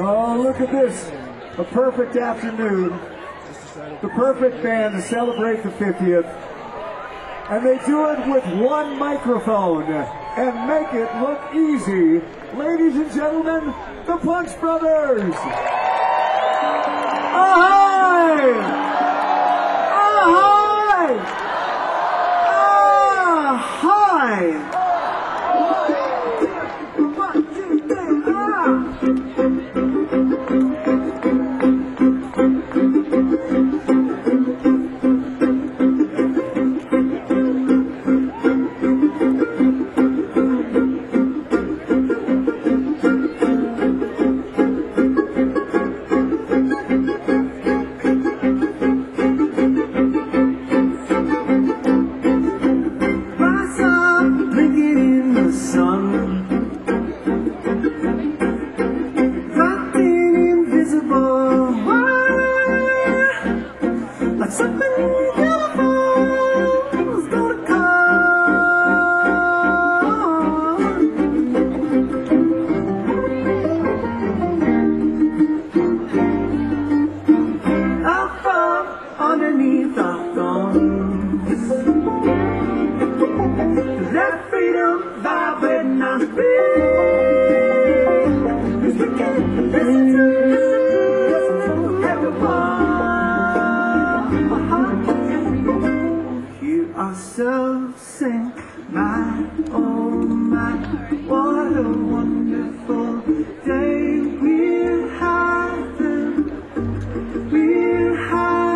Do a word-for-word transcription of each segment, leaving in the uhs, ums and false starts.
Oh, look at this. A perfect afternoon. The perfect band to celebrate the fiftieth. And they do it with one microphone and make it look easy. Ladies and gentlemen, the Punch Brothers. Ahoy! Ahoy! Ahoy! One, two, three, ah! Underneath the thorns, that freedom vibrating on the beat. Cause we can listen to, listen to everyone. Hear ourselves sing, my, oh my, what a wonderful day we're having, we're having.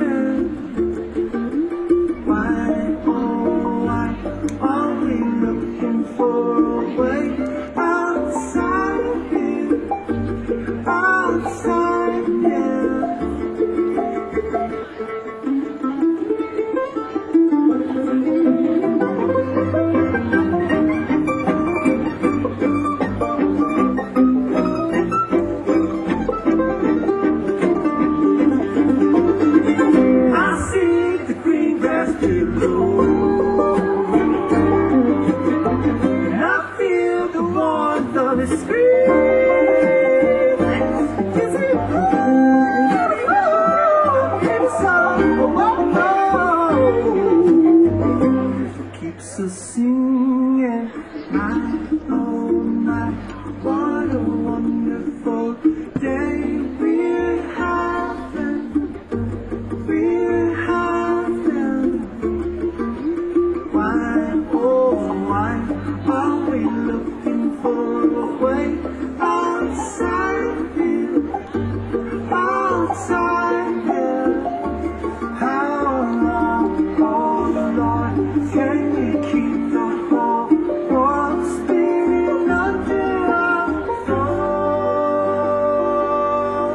So singing, my, oh my, what a wonderful day we're having, we're having. Why, oh why, are we looking for a way outside here, outside here? How long, oh Lord, can we keep the whole world spinning under our thoughts?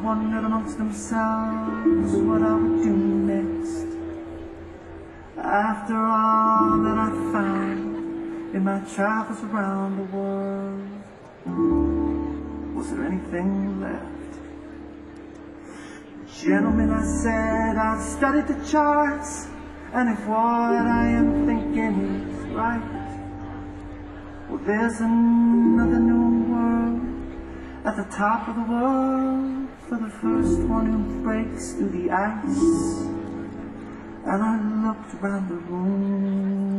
wondered amongst themselves what I would do next. After all that I'd found in my travels around the world, was there anything left? Gentlemen, I said, I've studied the charts, and if what I am thinking is right, well, there's another new world at the top of the world for the first one who breaks through the ice. And I looked around the room.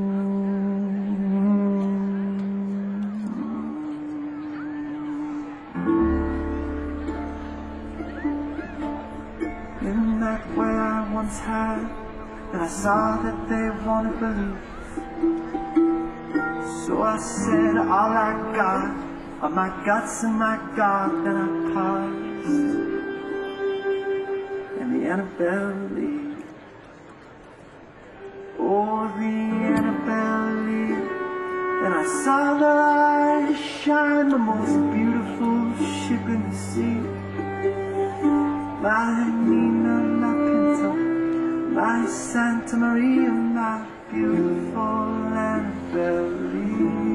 In that way I once had, and I saw that they wanted belief. So I said, all I got are my guts and my God. Then I paused in the Annabelle League. Oh, the Annabelle League. Then I saw their eyes shine, the most beautiful ship in the sea. My Nina, my Pinta, my Santa Maria, my beautiful Annabelle League.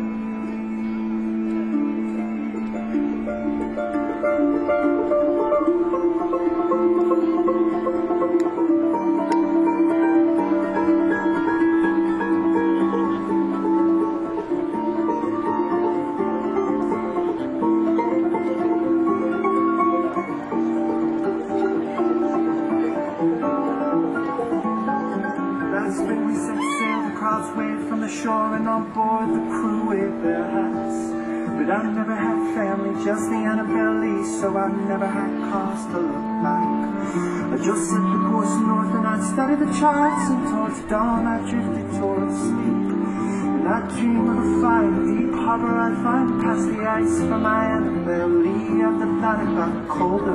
When we set sail, the crowds waved from the shore, and on board the crew waved their hats. But I never had family, just the Annabelle Lee, so I never had cause to look back. I just set the course north, and I'd study the charts, and towards dawn I drifted towards sleep. And I'd dream of a fine deep harbor I'd find past the ice for my Annabelle Lee. After that it got colder,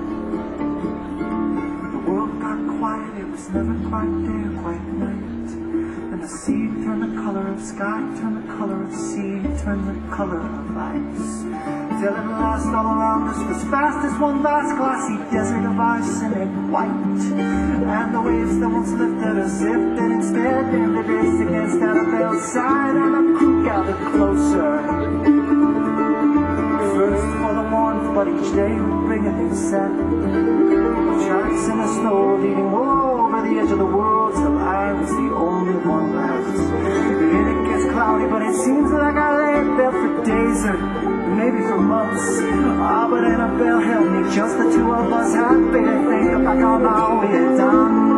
the world got quiet, it was never quite there, quite night. And the sea turned the color of sky, turned the color of sea, turned the color of ice. Till at last all around us was fast as one vast glassy desert of arsenic white. And the waves that once lifted us lifted instead, and the race against Annabelle's side, and the crew gathered closer. First for the warmth, but each day would bring a new set. Tracks in the snow leading over the edge of the world, till I was the only one left. And it gets cloudy, but it seems like I laid there for days or maybe for months. Ah, but Annabelle held me, just the two of us. Happy to think back on all we had done.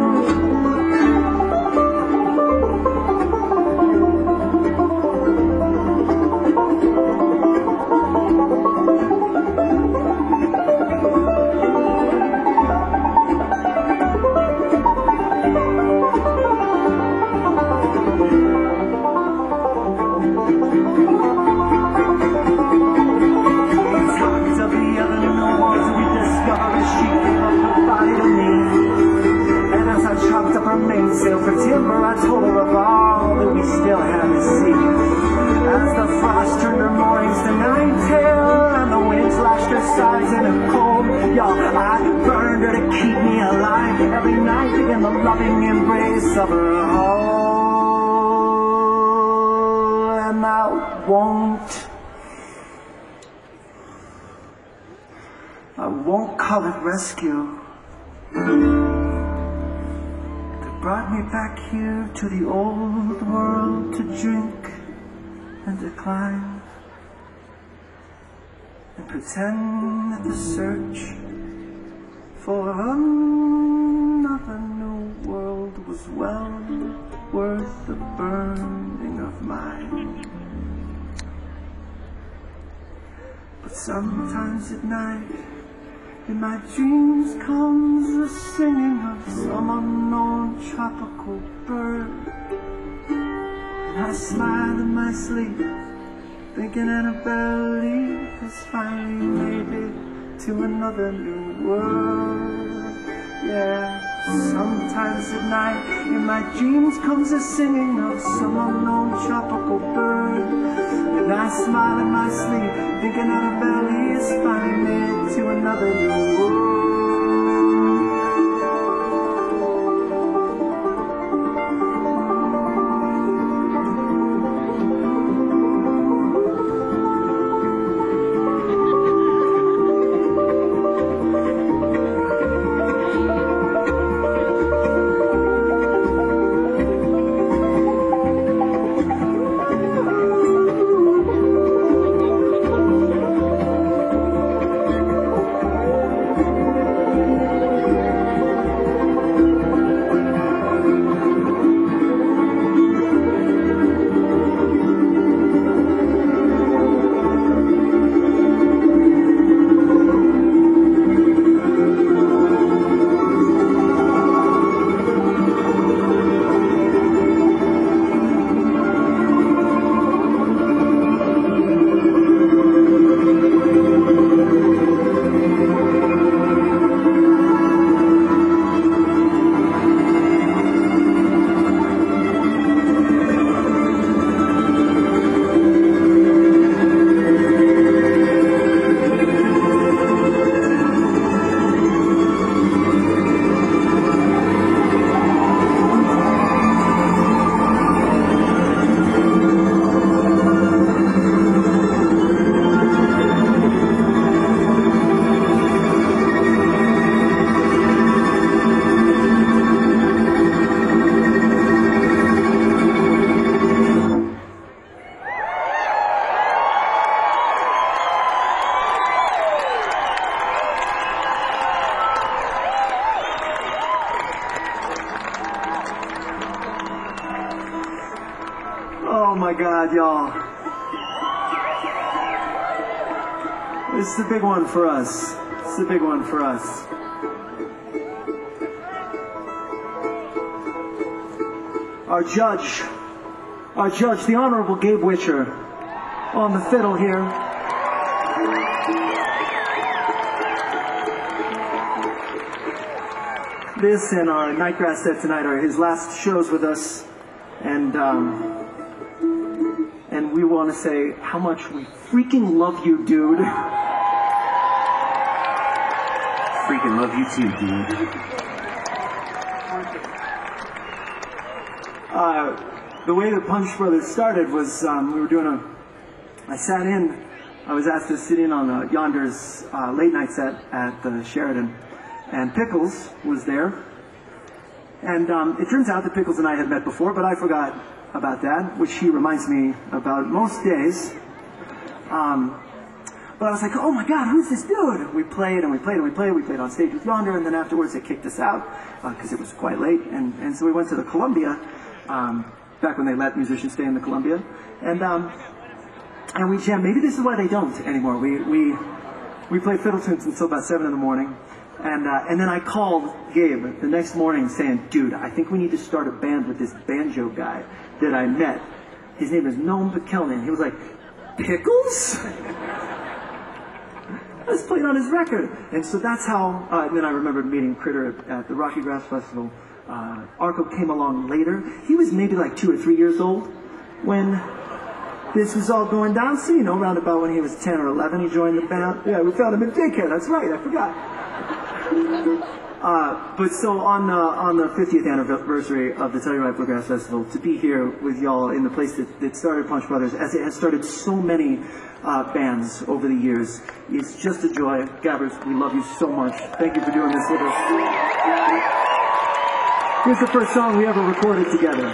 Sail for timber, I told her of all that we still had to see. As the frost turned her moorings to ninetail, and the winds lashed her sides in a cold, y'all, I burned her to keep me alive every night in the loving embrace of her hull. And I won't, I won't call it rescue. Brought me back here to the old world to drink and to climb and pretend that the search for another new world was well worth the burning of mine. But sometimes at night, in my dreams comes the singing of some unknown tropical bird, and I smile in my sleep, thinking Annabelle Lee has finally made it to another new world. Yeah, Sometimes at night, in my dreams comes a singing of some unknown tropical bird. And I smile in my sleep, thinking Annabelle is finally made to another new world. Oh my God, y'all. This is a big one for us. This is a big one for us. Our judge, our judge, the Honorable Gabe Witcher, on the fiddle here. This and our Nightgrass set tonight are his last shows with us, and um, and we want to say how much we freaking love you, dude. Freaking love you too, dude. Uh, the way the Punch Brothers started was um, we were doing a. I sat in. I was asked to sit in on uh, Yonder's uh, late night set at the Sheridan, and Pickles was there. And um, it turns out that Pickles and I had met before, but I forgot about that, which he reminds me about most days. Um, but I was like, oh my God, who's this dude? We played and we played and we played. We played on stage with Yonder, and then afterwards they kicked us out because uh, it was quite late. And, and so we went to the Columbia, um, back when they let musicians stay in the Columbia. And um, and we jammed. Maybe this is why they don't anymore. We we we played fiddle tunes until about seven in the morning. And uh, and then I called Gabe the next morning saying, dude, I think we need to start a band with this banjo guy that I met. His name is Noam McKelvey. He was like, Pickles? Let's play it on his record. And so that's how, uh, and then I remembered meeting Critter at, at the Rocky Grass Festival. Uh, Arco came along later. He was maybe like two or three years old when this was all going down. So, you know, around about when he was ten or eleven, he joined the band. Yeah, we found him in daycare. That's right, I forgot. Uh, but so on uh, on the fiftieth anniversary of the Telluride Bluegrass Festival, to be here with y'all in the place that, that started Punch Brothers, as it has started so many uh, bands over the years, it's just a joy. Gabbers, we love you so much. Thank you for doing this with us. Here's the first song we ever recorded together.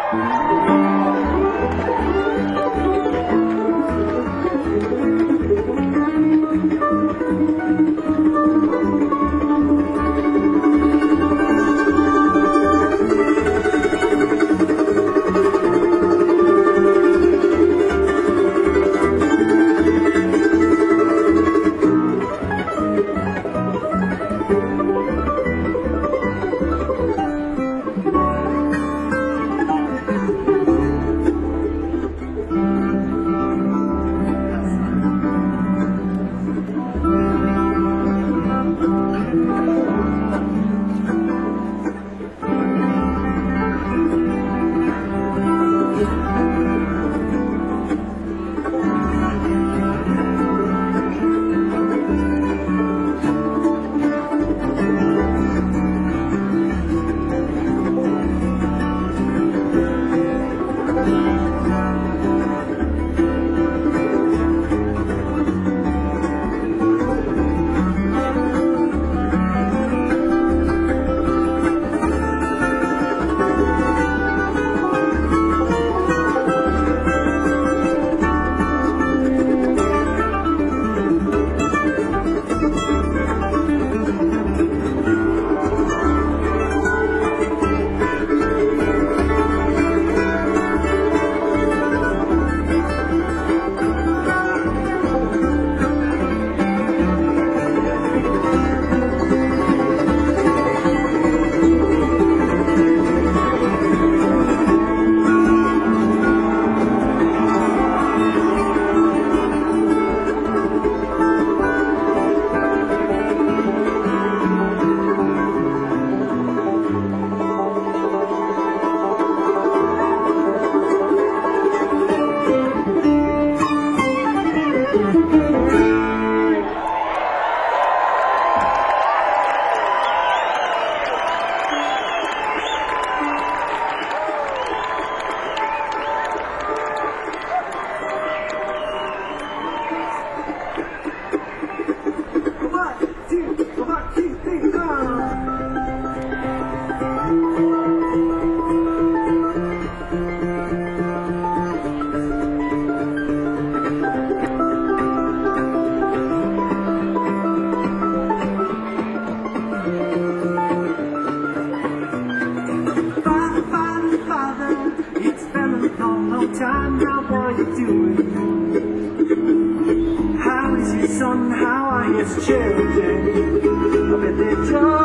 his children. I bet they're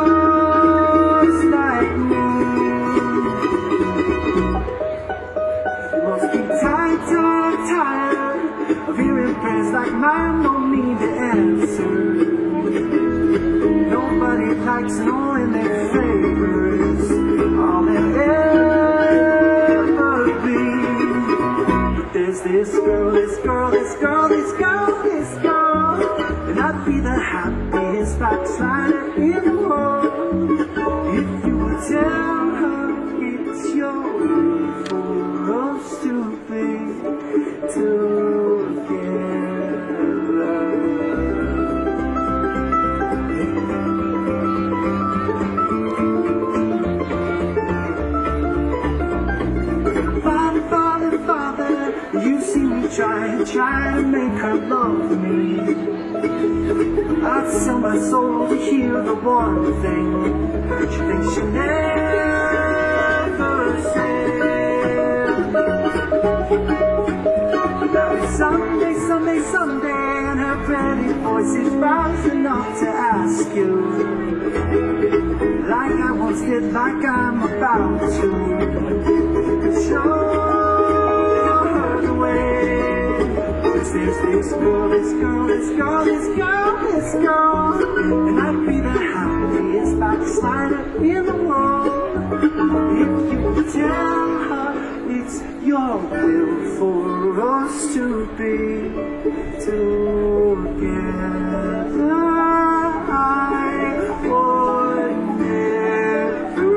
just like me. You must be tired, tired, tired of hearing prayers like mine. Don't need the answer. Nobody likes knowing their favors. All they'll ever be. There's this girl, this girl, this girl, this girl, this girl, and I'd be the happiest backslider in the world if you would tell her it's your way for us to be together. Father, Father, Father, you see me try, try to make her love me. I'd sell my soul to hear the one thing she thinks she never said. Now it's Sunday, Sunday, Sunday, and her pretty voice is rising up to ask you, like I once did, like I'm about to, to show her the way. There's this girl, this girl, this girl, this girl, this girl, and I'd be the happiest backslider in the world if you would tell her it's your will for us to be together. I would never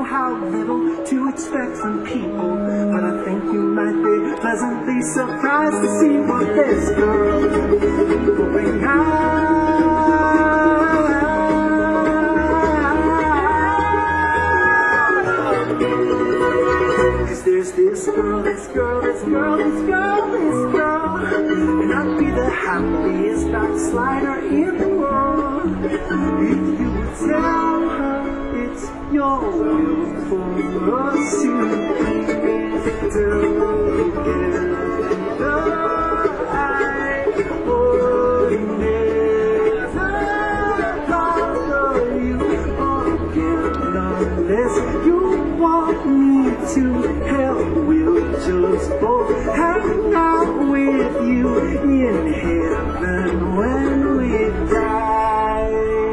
how little to expect from people, but I think you might be pleasantly surprised to see what this girl will bring out. Cause there's this girl, this girl, this girl, this girl, this girl, and I'd be the happiest backslider in the world if you would tell her it's your will for us to be together. I would never bother you again unless you want me to. Hell, we'll just both hang out with you in heaven when we die.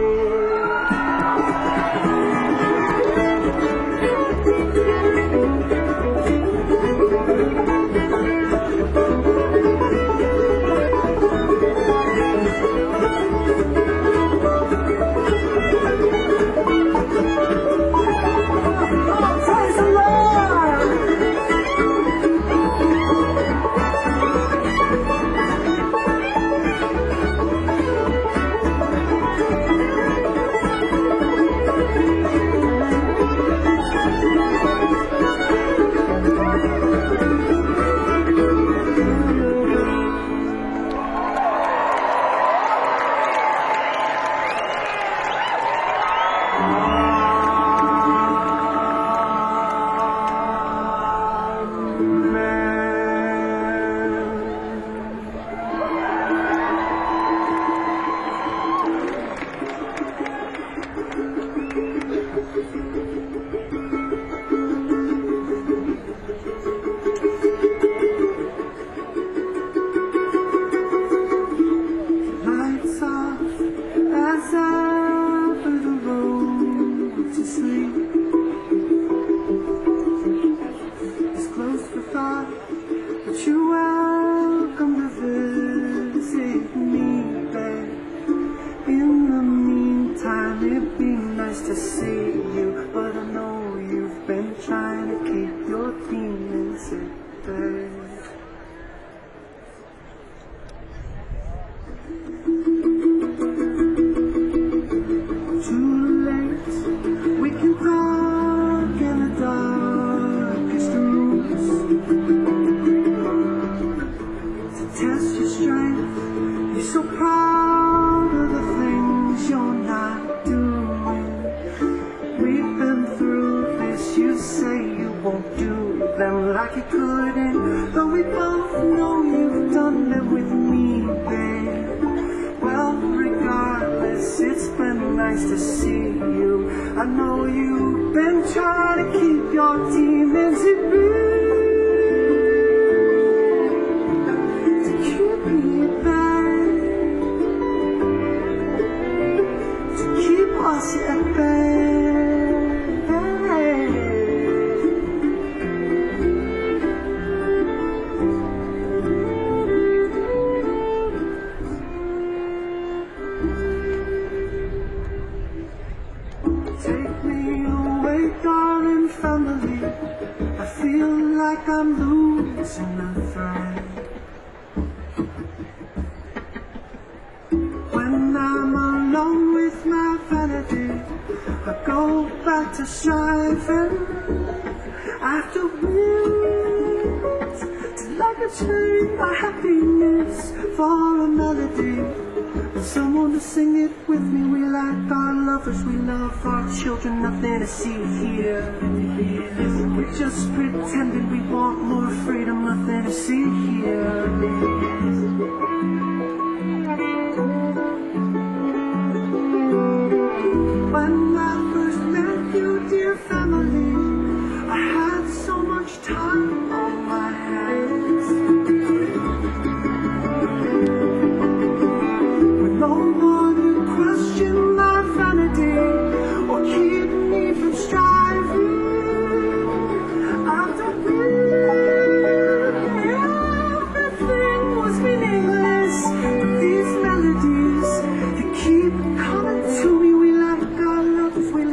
To see you, but I know you've been trying to keep your demons at bay. Too late, we can talk in the darkest rooms to test your strength. You're so proud of the things you're not doing. You say you won't do them like you couldn't, but we both know you've done them with me, babe. Well, regardless, it's been nice to see you. I know you've been trying to keep your demons at bay, to keep me at bay, to keep us at bay. Take me away, darling family. I feel like I'm losing a thread. When I'm alone with my vanity, I go back to striving after wins, till I can trade my happiness for a melody. And someone to sing it with me. We like our lovers, we love our children. Nothing to see here. We're just pretending we want more freedom. Nothing to see here. When I first met you, dear family, I had so much time on my hands. No one to question my vanity or keep me from striving. After everything was meaningless.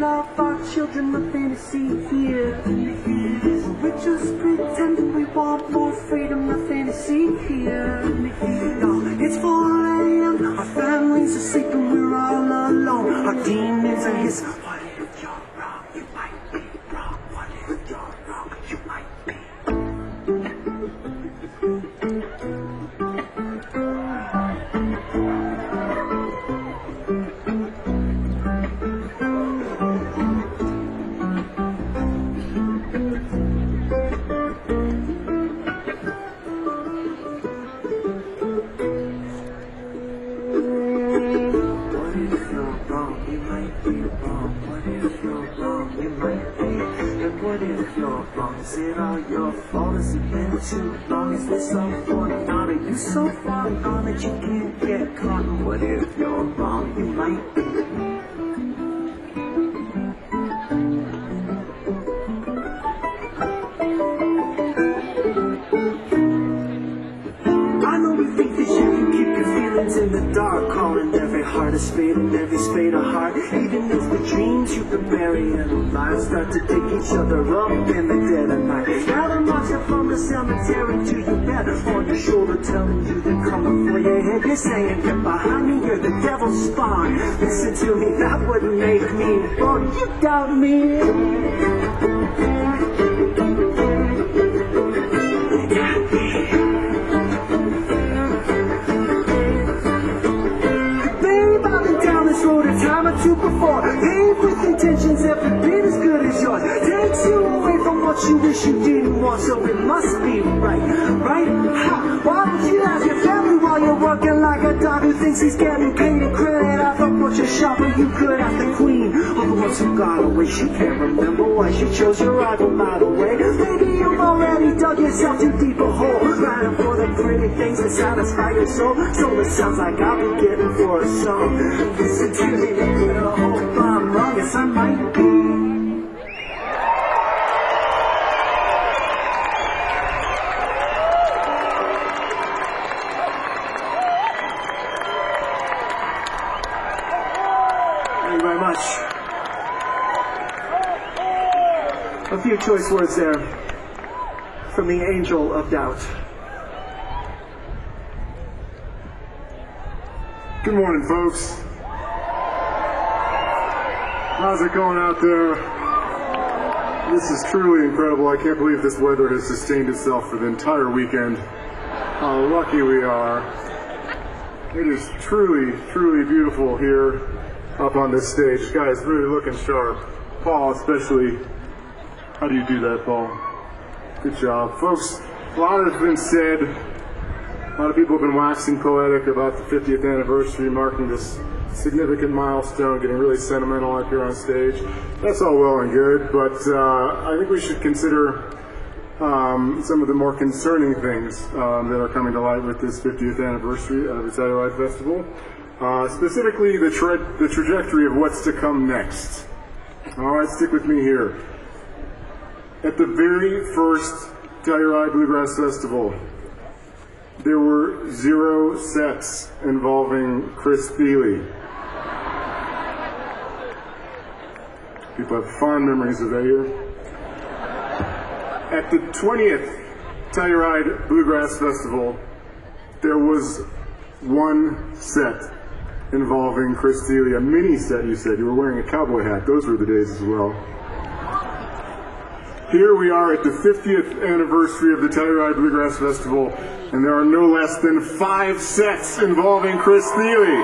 of our children nothing to see here. We just pretend we want more freedom, nothing to see here. No, it's four a m, our families are sleeping, we're all alone. Our demons are his. What if you're wrong? You might be wrong. What if you're wrong? You might be. Is it all your fault? Has it been too long? Is this all for naught? Are you so far gone that you can't get caught? And what if you're wrong? You might be. I know we think that you can keep your feelings in the dark, calling every heart a spade and every spade a heart. Even if the dreams you can bury in lives start to pick each other up in the dead of night. Now they're marching from the cemetery to your bed, on your shoulder telling you they're coming for your head. You're saying, get behind me, you're the devil's spawn. Listen to me, that wouldn't make me born. You doubt me. You before, paid with intentions every bit as good as yours. Takes you away from what you wish you didn't want, so it must be right, right? Ha! Why would you ask your family while you're working like a dog who thinks he's getting paid and credit off a bunch of shopping you could ask the queen? All the ones who got away, she can't remember why she chose your rival by the way. Maybe you've already dug yourself too deep a hole, riding for the pretty things that satisfy your soul. So it sounds like I'll be getting for a song. Listen to me. I hope I'm wrong, yes I might be. Thank you very much. A few choice words there from the Angel of Doubt. Good morning, folks. How's it going out there? This is truly incredible. I can't believe this weather has sustained itself for the entire weekend. How lucky we are. It is truly, truly beautiful here up on this stage. Guys, really looking sharp. Paul, especially. How do you do that, Paul? Good job. Folks, a lot has been said. A lot of people have been waxing poetic about the fiftieth anniversary, marking this significant milestone, getting really sentimental up here on stage. That's all well and good, but uh, I think we should consider um, some of the more concerning things um, that are coming to light with this fiftieth anniversary of the Telluride Festival. Uh, specifically, the, tra the trajectory of what's to come next. All right, stick with me here. At the very first Telluride Bluegrass Festival, there were zero sets involving Chris Thile. People have fond memories of that year. At the twentieth Telluride Bluegrass Festival, there was one set involving Chris Thile, a mini set, you said. You were wearing a cowboy hat. Those were the days as well. Here we are at the fiftieth anniversary of the Telluride Bluegrass Festival, and there are no less than five sets involving Chris Thile.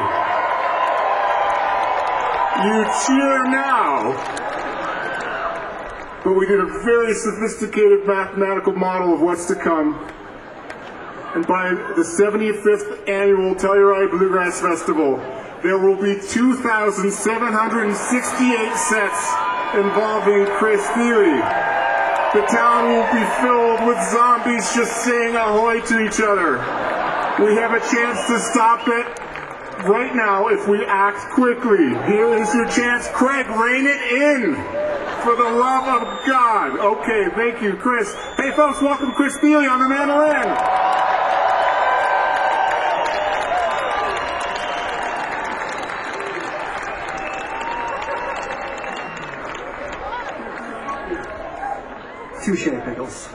You cheer now. But we did a very sophisticated mathematical model of what's to come. And by the seventy-fifth annual Telluride Bluegrass Festival, there will be two thousand seven hundred sixty-eight sets involving Chris Thile. The town will be filled with zombies just saying ahoy to each other. We have a chance to stop it right now if we act quickly. Here is your chance. Craig, rein it in. For the love of God. Okay, thank you, Chris. Hey, folks, welcome Chris Thile on the mandolin. Touche, Pickles.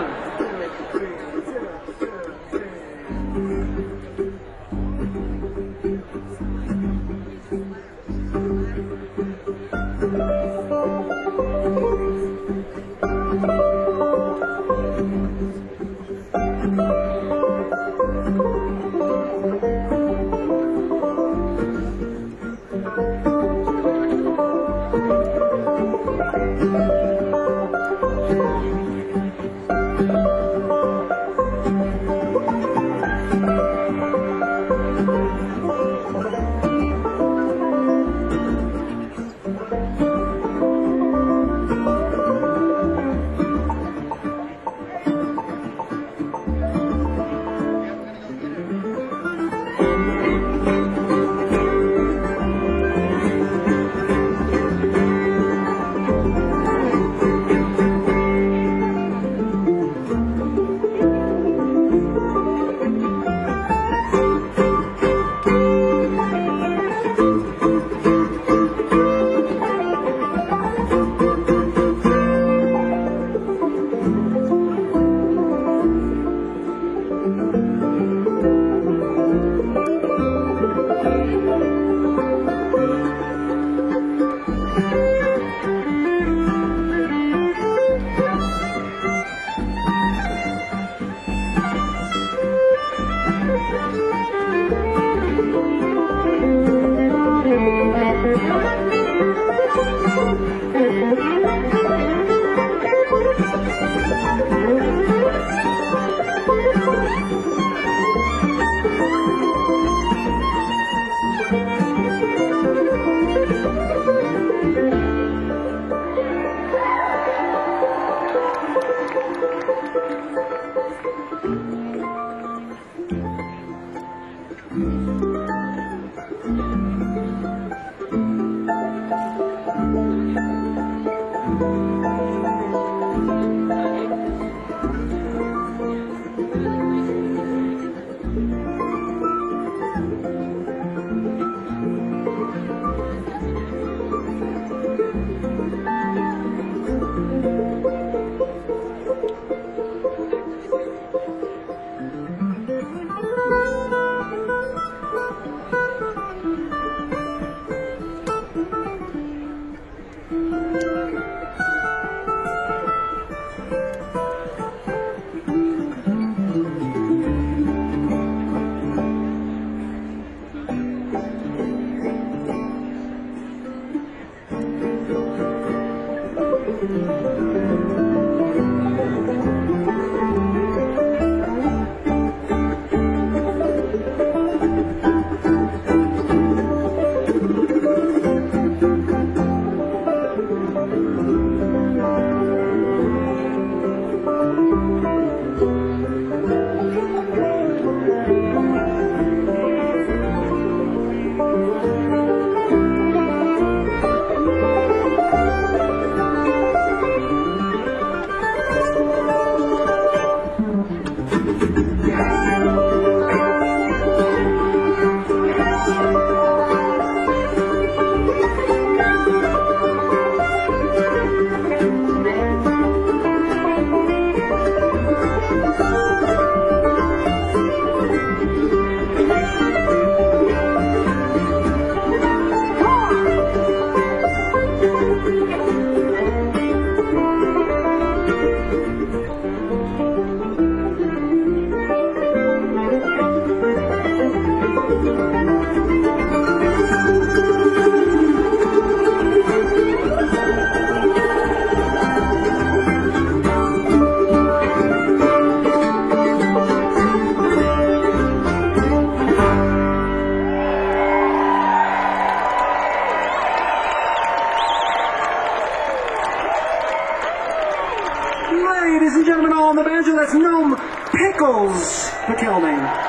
Ladies and gentlemen, on the banjo, that's Gnome Pickles McKelvey.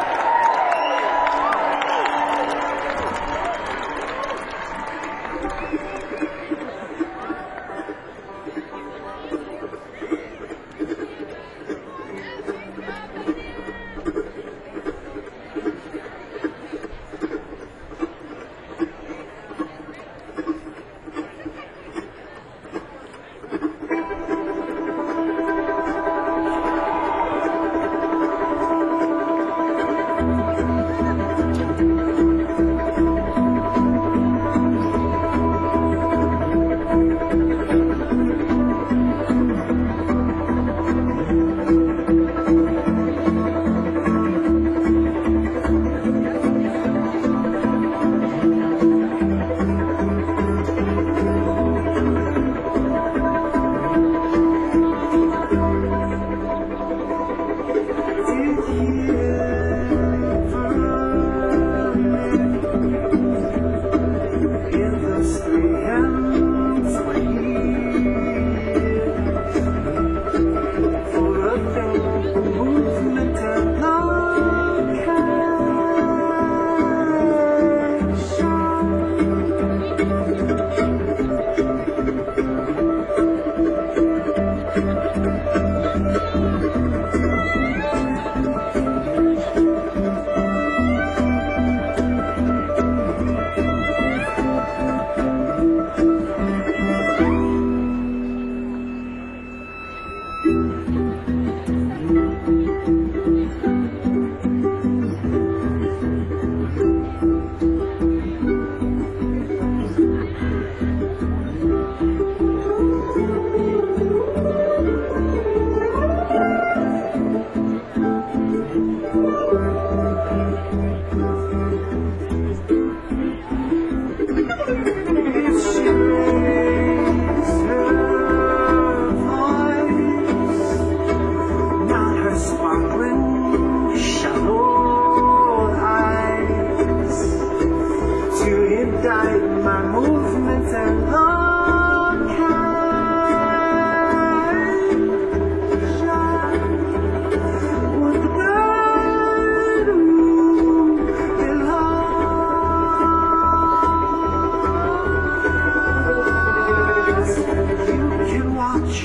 watch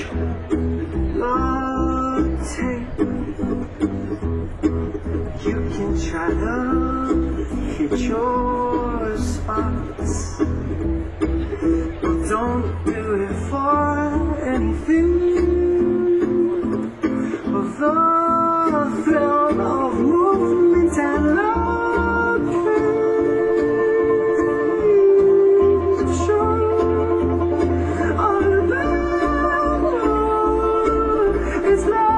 the tape. You can try to hit your spots, but don't do it for anything of the thrill of movement and love. Sure, all about is love.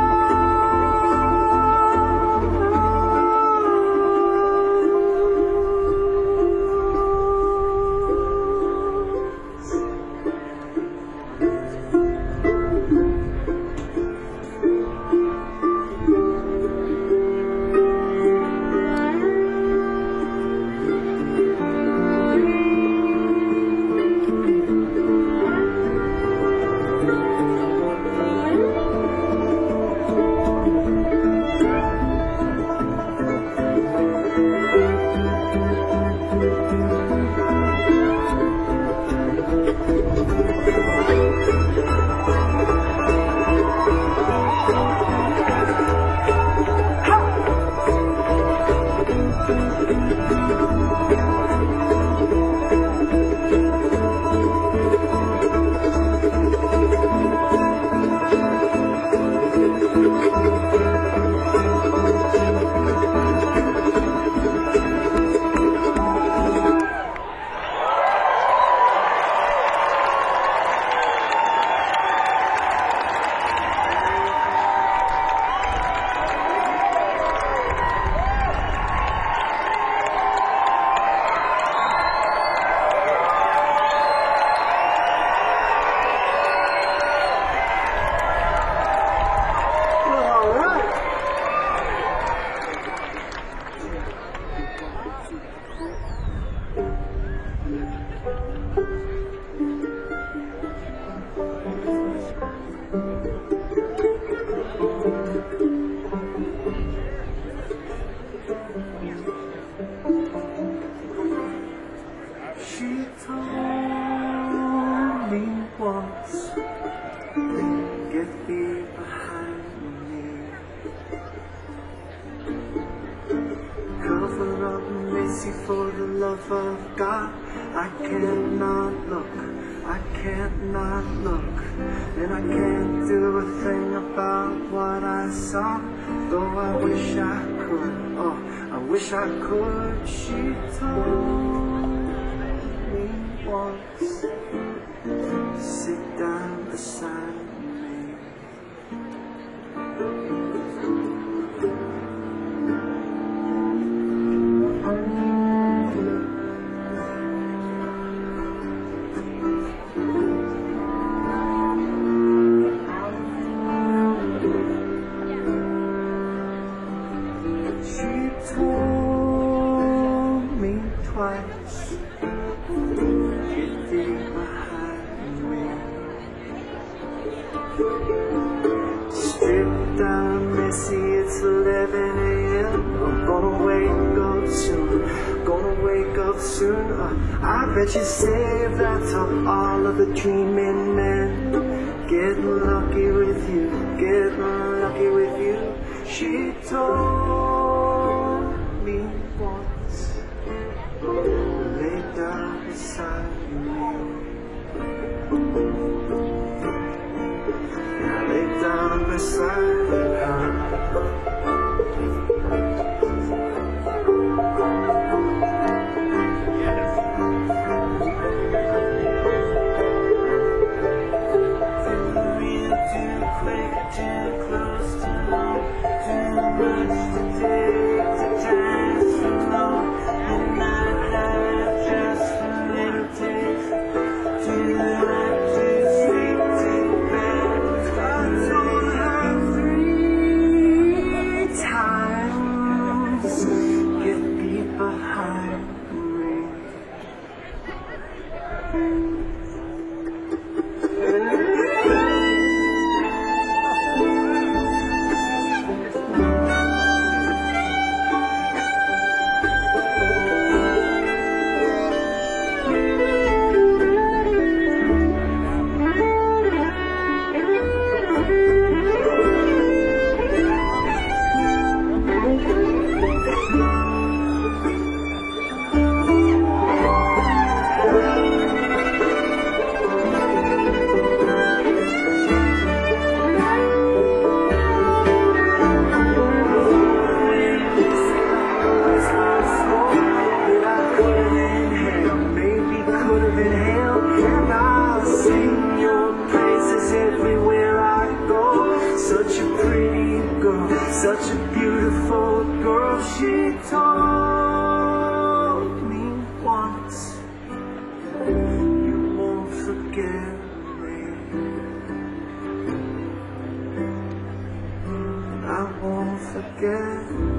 She told me once, get thee behind me. Cover up Missy for the love of God. I cannot look, I can't not look, and I can't do a thing about what I saw. Though I wish I could, oh, I wish I could. She told me once, sit down beside me. She told me twice, get thee behind me. Strip down, Missy, it's eleven a m I'm gonna wake up soon, gonna wake up soon. uh, I bet you save that to all of the dreaming men. Getting lucky with you, getting lucky with you. She told me once, lay down beside me. Lay down beside her. together.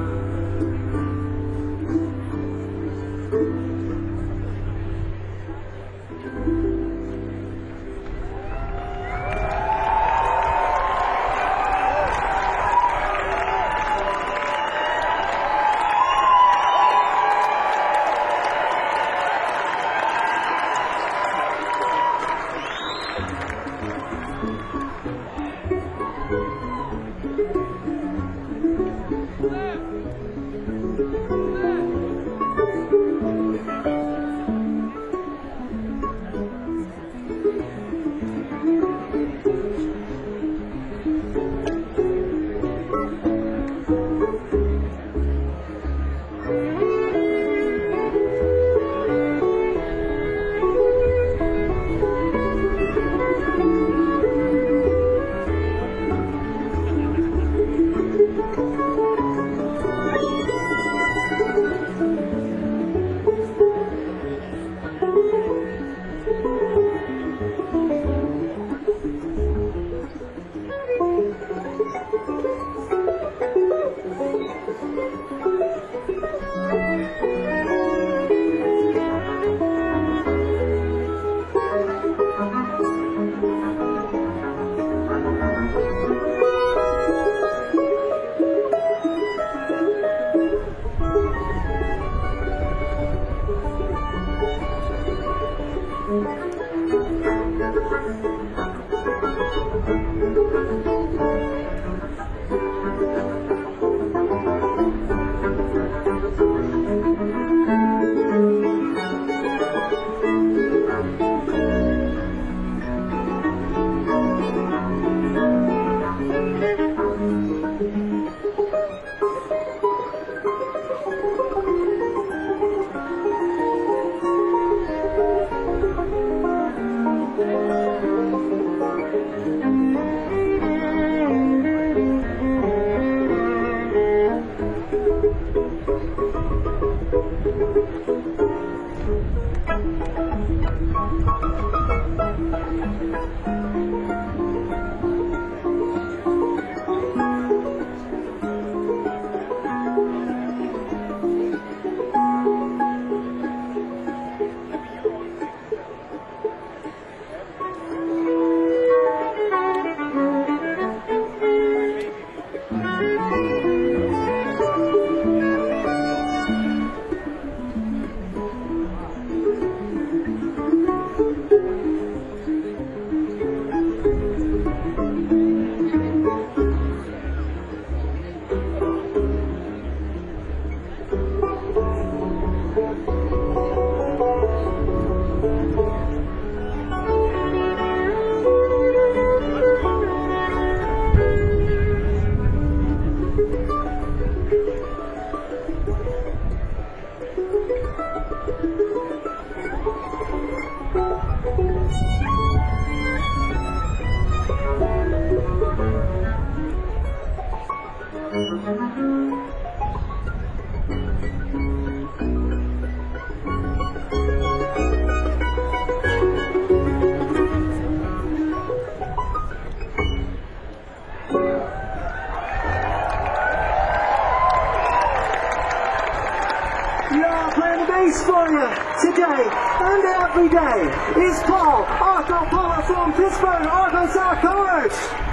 For you today and every day is Paul Arthur Paula from Pittsburgh, Arkansas College.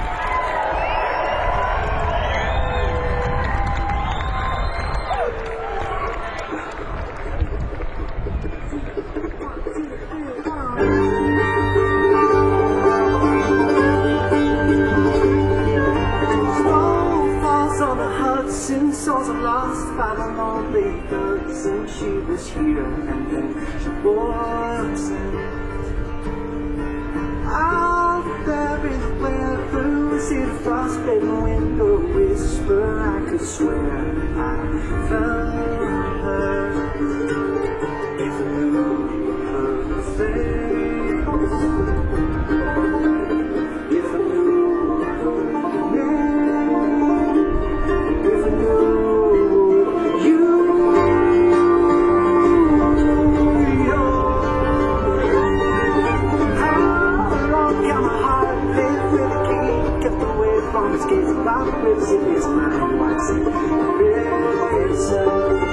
Snow falls on the Hudson, souls are lost by the lonely birds, and she was here, and then she was out there in the weather. See the frostbitten window whisper. I could swear I found her. If I knew her face, if I knew her name, if I knew you. How long can my heart live with a key kept away from his gates about whips in his mind. What's it? Listen.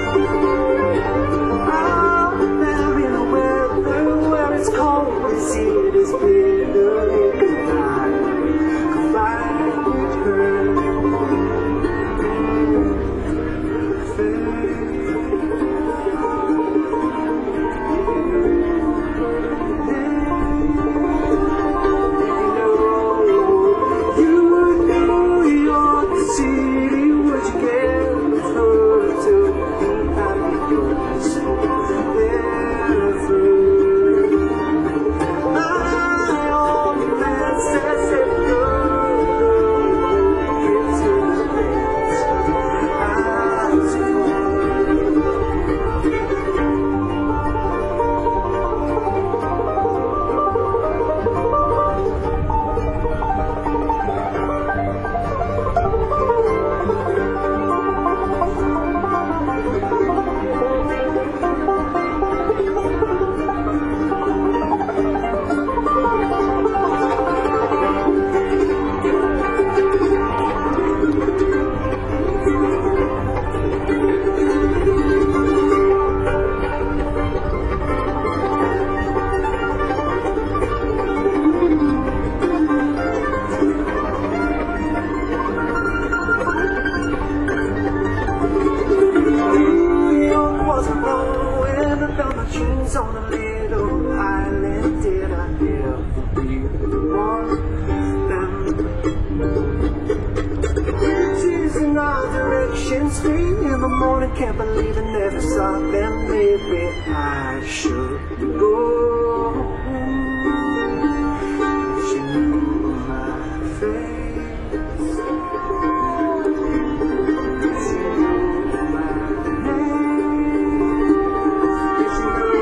Out there in the weather where it's cold, we see it is bitter. It could fly, could fly with her. On a little island, did I ever be one them? She's in all directions, three in the morning, can't believe I never saw them. Maybe I should go. She knew my face. She knew my name. She knew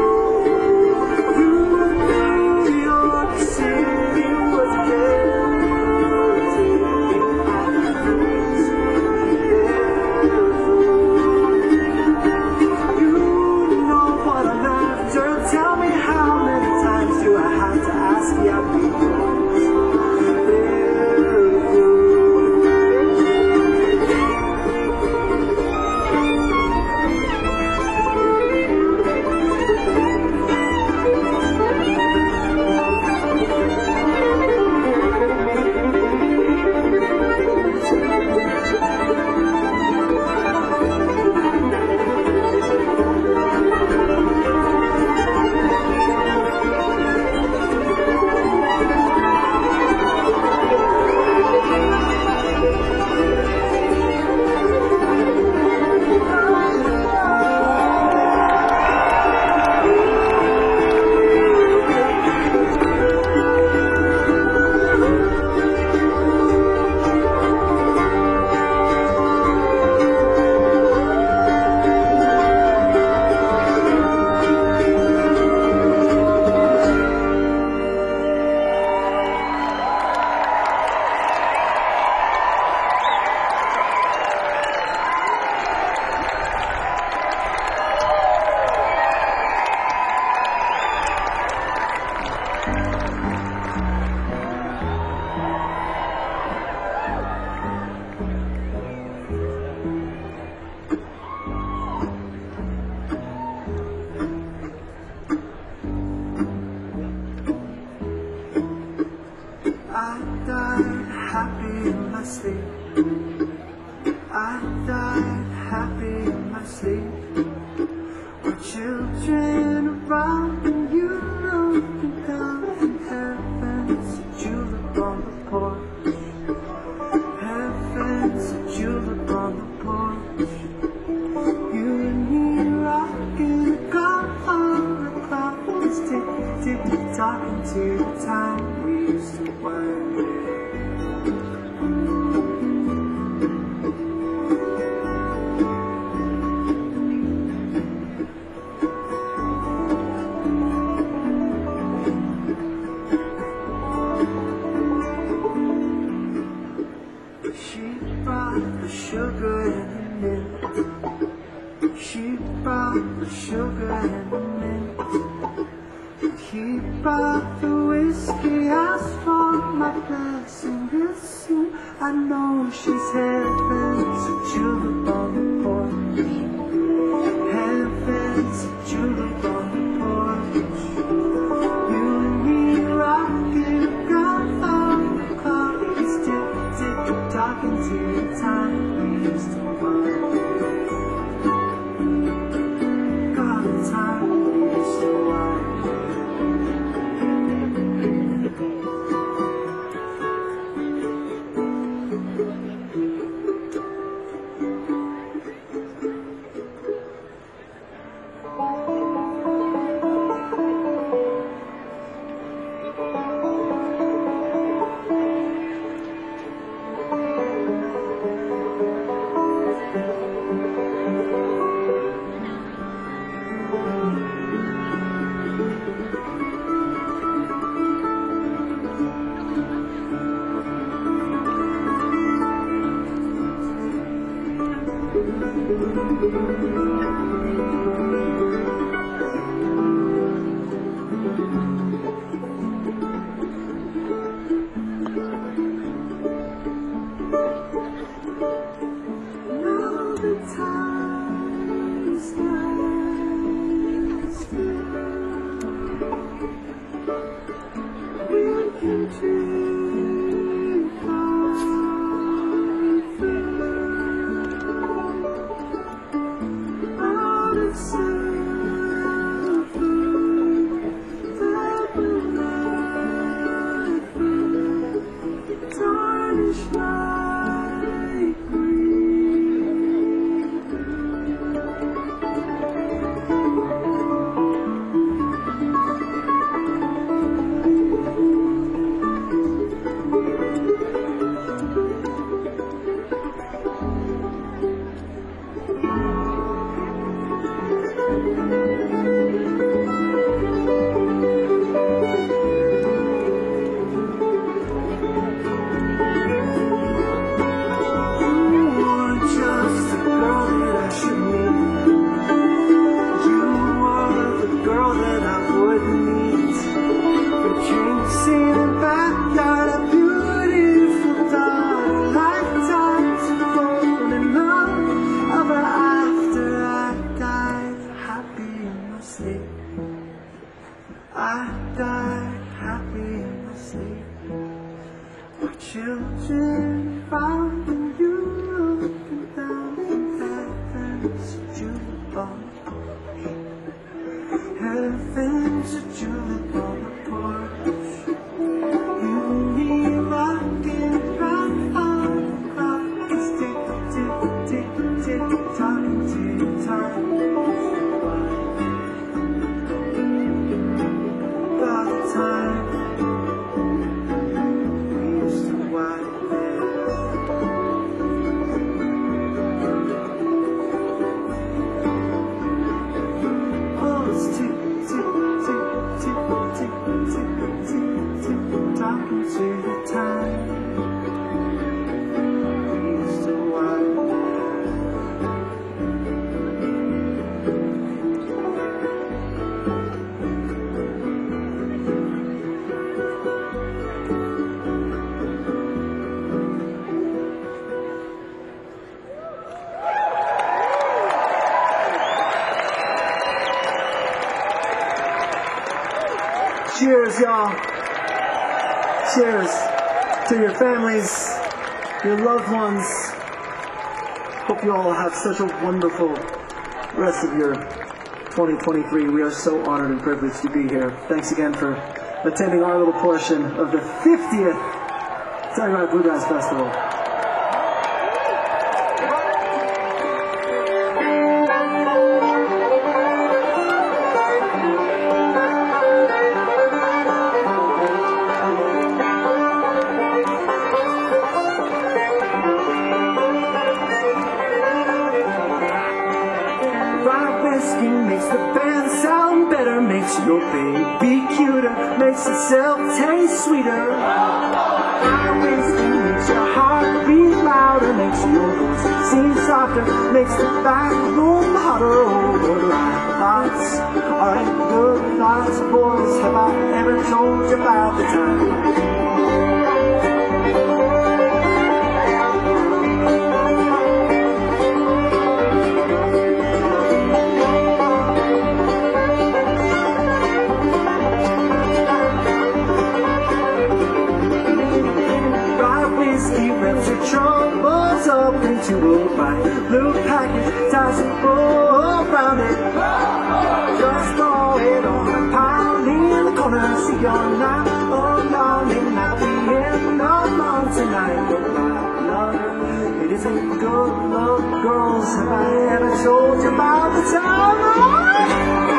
I died happy in my sleep. I died happy in my sleep. With children around and you looking down from heavens. Julep on the porch. Heavens, julep on the porch. You and me rocking the clock on the clock is tick tick talking to the time we used to work. She brought the sugar and the mint. She brought the sugar and the mint. He brought the whiskey, asked for my blessing. This too. I know she's heaven's a julep on the porch. Heaven's a julep on the porch. You and me rocking around five o'clock. It's tick tick talking to the time we used to want. God, the time we used to want. Cheers, y'all. Cheers to your families, your loved ones. Hope you all have such a wonderful rest of your twenty twenty-three. We are so honored and privileged to be here. Thanks again for attending our little portion of the fiftieth Telluride Bluegrass Festival. Your baby cuter, makes itself taste sweeter. High whiskey makes your heart beat louder, makes your voice seem softer, makes the back room hotter. Oh, what right thoughts are it good thoughts, boys? Have I ever told you about the time he wraps your troubles up into a white blue package, ties a bow around it. Just throw it on a pile in the corner, so you're not alone. It might be end of long tonight, but my love, it isn't good luck, girls. Have I ever told you about the time?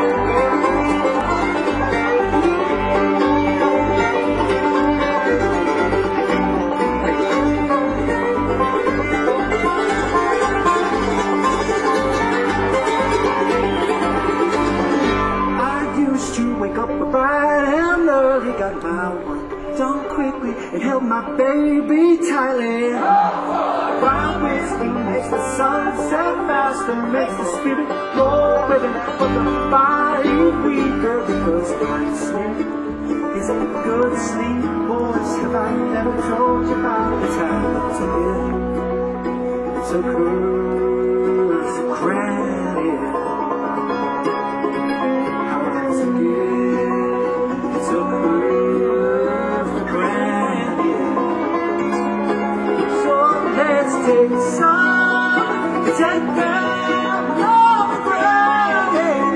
Got my one done quickly and held my baby tightly. Wild whiskey makes the sun set faster, makes the spirit go with it, but the body weaker because I sleep is a good sleep. Boys, have I never told you about the time to live? It's a cruise, so granted. How else to give? It's a cruise. Take some, take them all for granted.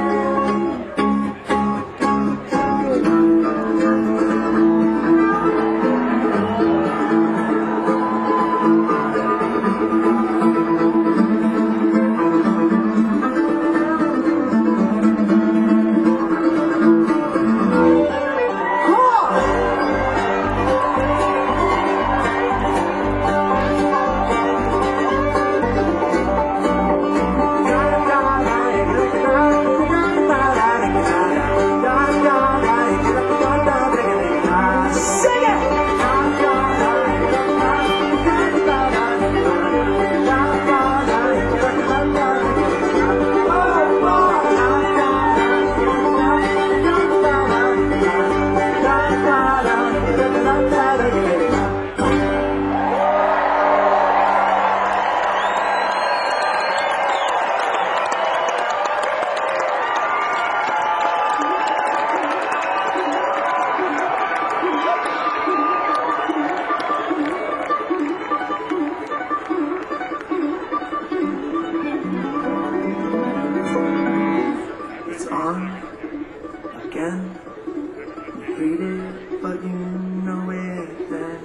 Again, you hate it, but you know it then.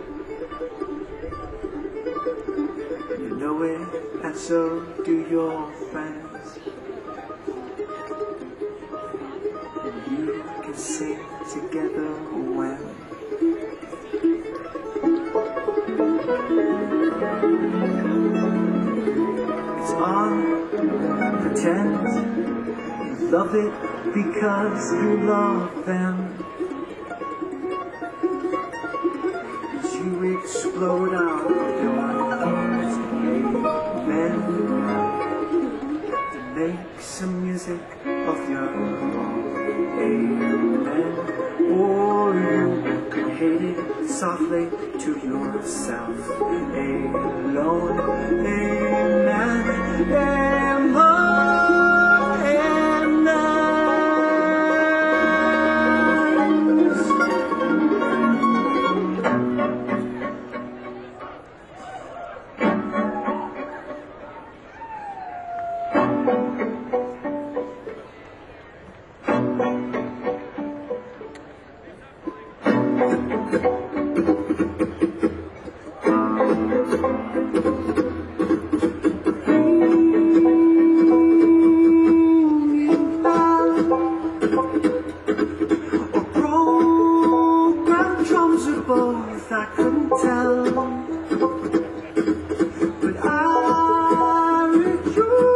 You know it, and so do your friends. And you can sing together when it's on, pretend. Love it because you love them. As you explode out of your arms, amen. To make some music of your own, amen. Or you can hate it softly to yourself, alone, amen, amen. Both I couldn't tell, but I rejoice.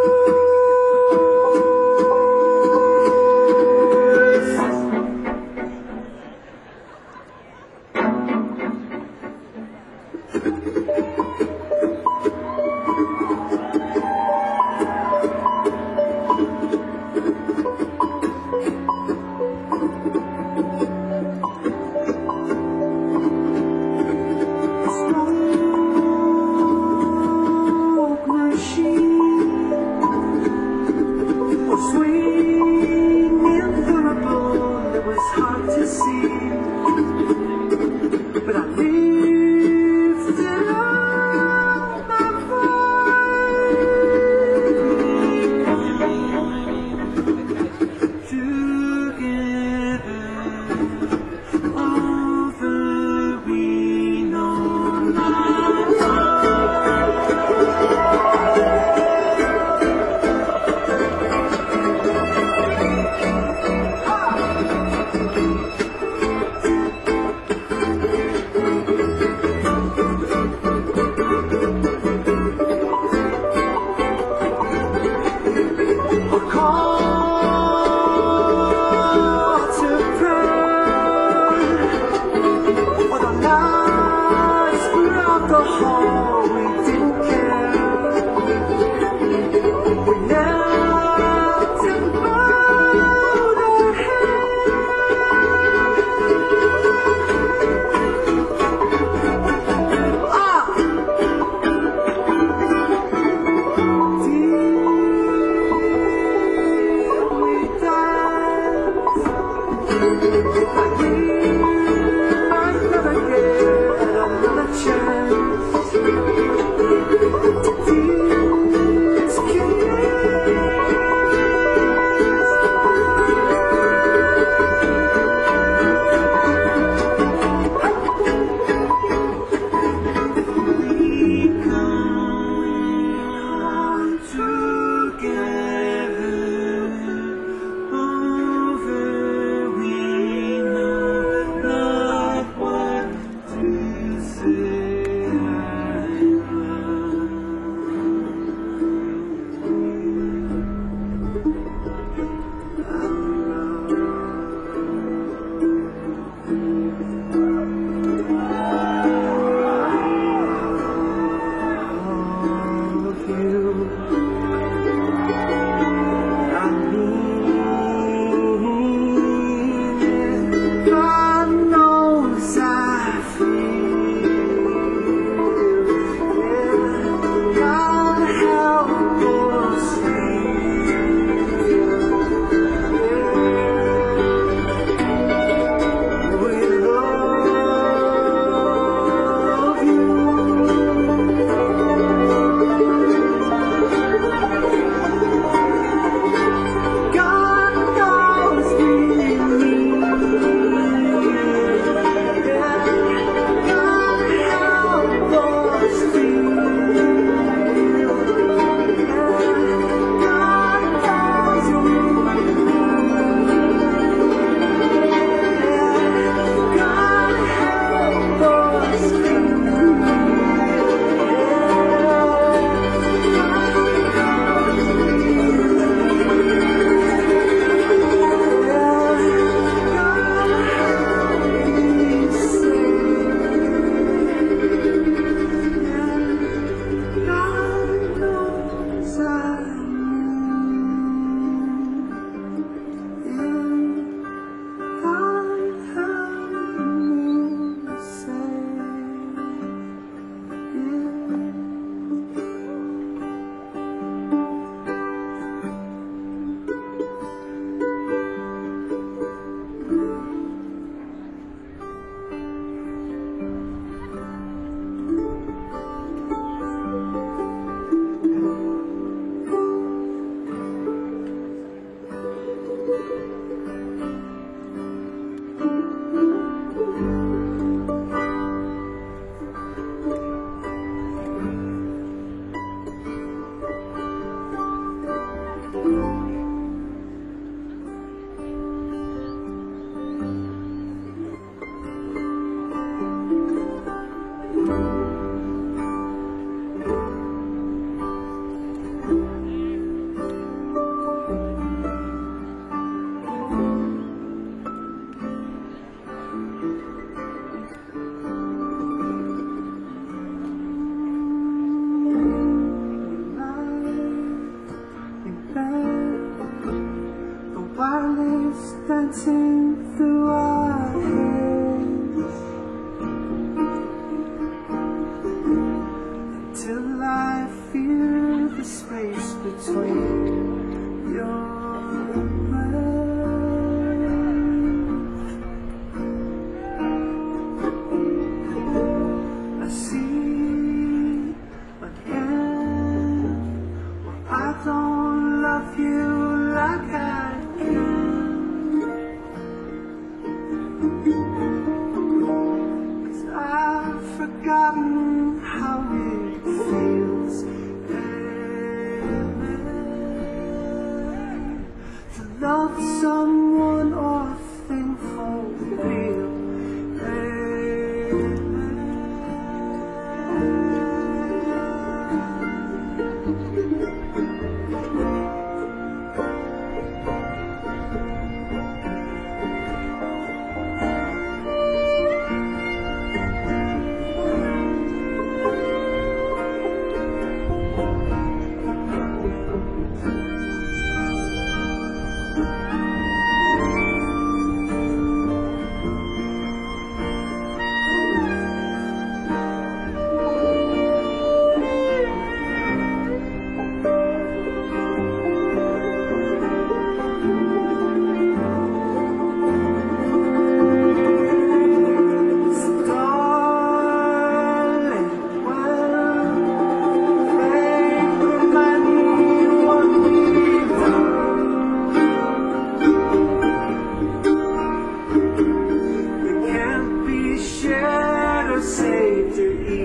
Dancing through our heads until I feel the space between your breath. I see again, well, I don't love you like I can. Forgotten how it feels, baby, to love someone or think for real, baby. Saved or